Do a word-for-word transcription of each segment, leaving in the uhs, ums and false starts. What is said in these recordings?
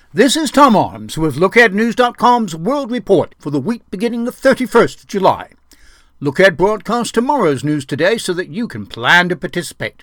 This is Tom Arms with Look Ahead News dot com's World Report for the week beginning the thirty-first of July. Look Ahead broadcasts tomorrow's news today so that you can plan to participate.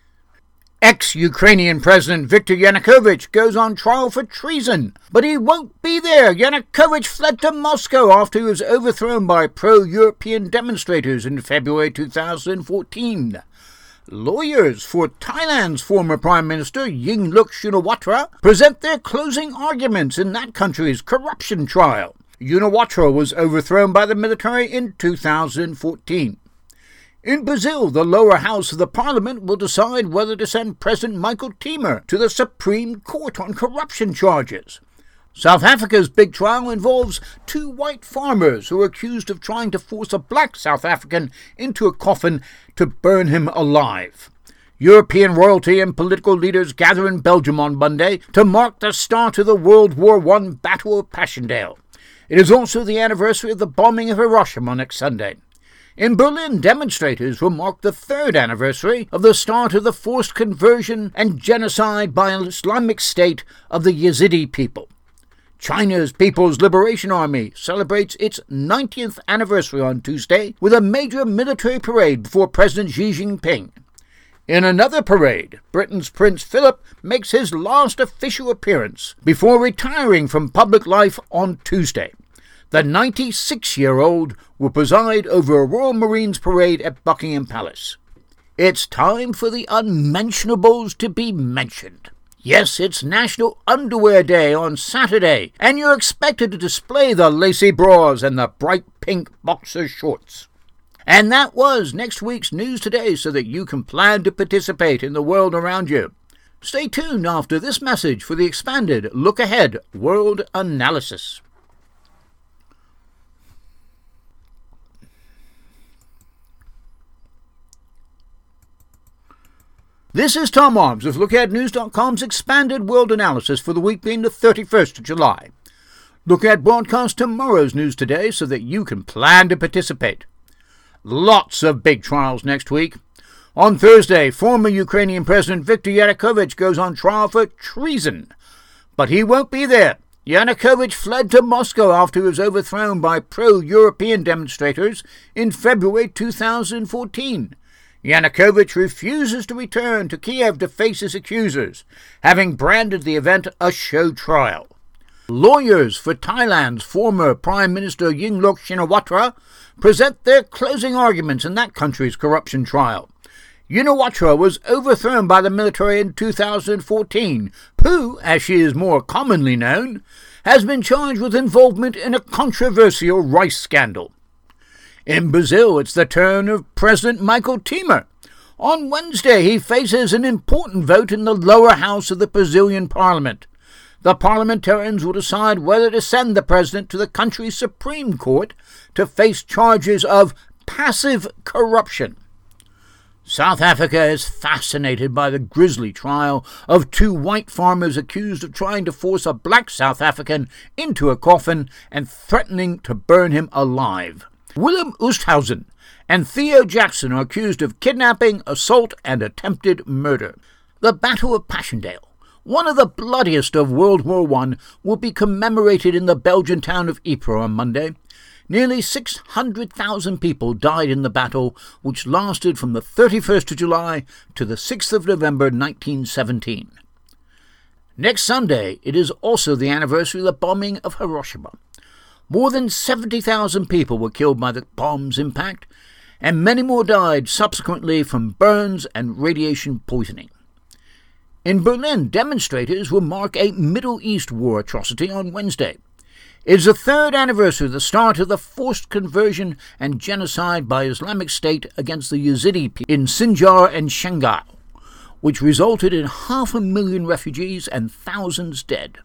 Ex-Ukrainian President Viktor Yanukovych goes on trial for treason, but he won't be there. Yanukovych fled to Moscow after he was overthrown by pro-European demonstrators in February two thousand fourteen. Lawyers for Thailand's former Prime Minister Yingluck Shinawatra present their closing arguments in that country's corruption trial. Shinawatra was overthrown by the military in two thousand fourteen. In Brazil, the lower house of the parliament will decide whether to send President Michel Temer to the Supreme Court on corruption charges. South Africa's big trial involves two white farmers who are accused of trying to force a black South African into a coffin to burn him alive. European royalty and political leaders gather in Belgium on Monday to mark the start of the World War One Battle of Passchendaele. It is also the anniversary of the bombing of Hiroshima next Sunday. In Berlin, demonstrators will mark the third anniversary of the start of the forced conversion and genocide by an Islamic State of the Yazidi people. China's People's Liberation Army celebrates its ninetieth anniversary on Tuesday with a major military parade before President Xi Jinping. In another parade, Britain's Prince Philip makes his last official appearance before retiring from public life on Tuesday. The ninety-six-year-old will preside over a Royal Marines parade at Buckingham Palace. It's time for the unmentionables to be mentioned. Yes, it's National Underwear Day on Saturday, and you're expected to display the lacy bras and the bright pink boxer shorts. And that was next week's News Today so that you can plan to participate in the world around you. Stay tuned after this message for the expanded Look Ahead World Analysis. This is Tom Arms of Look Ahead News dot com's expanded world analysis for the week being the thirty-first of July. Look Ahead broadcasts tomorrow's news today so that you can plan to participate. Lots of big trials next week. On Thursday, former Ukrainian President Viktor Yanukovych goes on trial for treason, but he won't be there. Yanukovych fled to Moscow after he was overthrown by pro-European demonstrators in February two thousand fourteen. Yanukovych refuses to return to Kiev to face his accusers, having branded the event a show trial. Lawyers for Thailand's former Prime Minister Yingluck Shinawatra present their closing arguments in that country's corruption trial. Shinawatra was overthrown by the military in two thousand fourteen. Poo, as she is more commonly known, has been charged with involvement in a controversial rice scandal. In Brazil, it's the turn of President Michel Temer. On Wednesday, he faces an important vote in the lower house of the Brazilian parliament. The parliamentarians will decide whether to send the president to the country's Supreme Court to face charges of passive corruption. South Africa is fascinated by the grisly trial of two white farmers accused of trying to force a black South African into a coffin and threatening to burn him alive. Willem Oosthuizen and Theo Jackson are accused of kidnapping, assault, and attempted murder. The Battle of Passchendaele, one of the bloodiest of World War One, will be commemorated in the Belgian town of Ypres on Monday. Nearly six hundred thousand people died in the battle, which lasted from the thirty-first of July to the sixth of November nineteen seventeen. Next Sunday, it is also the anniversary of the bombing of Hiroshima. More than seventy thousand people were killed by the bomb's impact, and many more died subsequently from burns and radiation poisoning. In Berlin, demonstrators will mark a Middle East war atrocity on Wednesday. It is the third anniversary of the start of the forced conversion and genocide by Islamic State against the Yazidi people in Sinjar and Shanghai, which resulted in half a million refugees and thousands dead.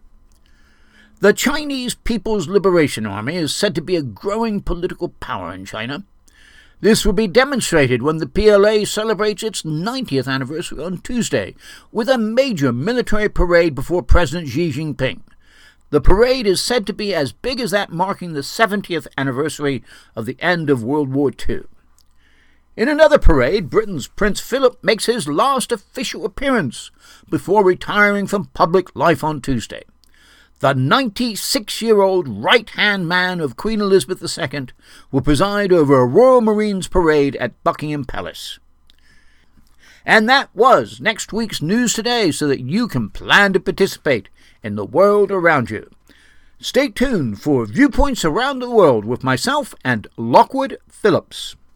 The Chinese People's Liberation Army is said to be a growing political power in China. This will be demonstrated when the P L A celebrates its ninetieth anniversary on Tuesday with a major military parade before President Xi Jinping. The parade is said to be as big as that marking the seventieth anniversary of the end of World War Two. In another parade, Britain's Prince Philip makes his last official appearance before retiring from public life on Tuesday. the ninety-six-year-old right-hand man of Queen Elizabeth the Second, will preside over a Royal Marines parade at Buckingham Palace. And that was next week's News Today, so that you can plan to participate in the world around you. Stay tuned for Viewpoints Around the World with myself and Lockwood Phillips.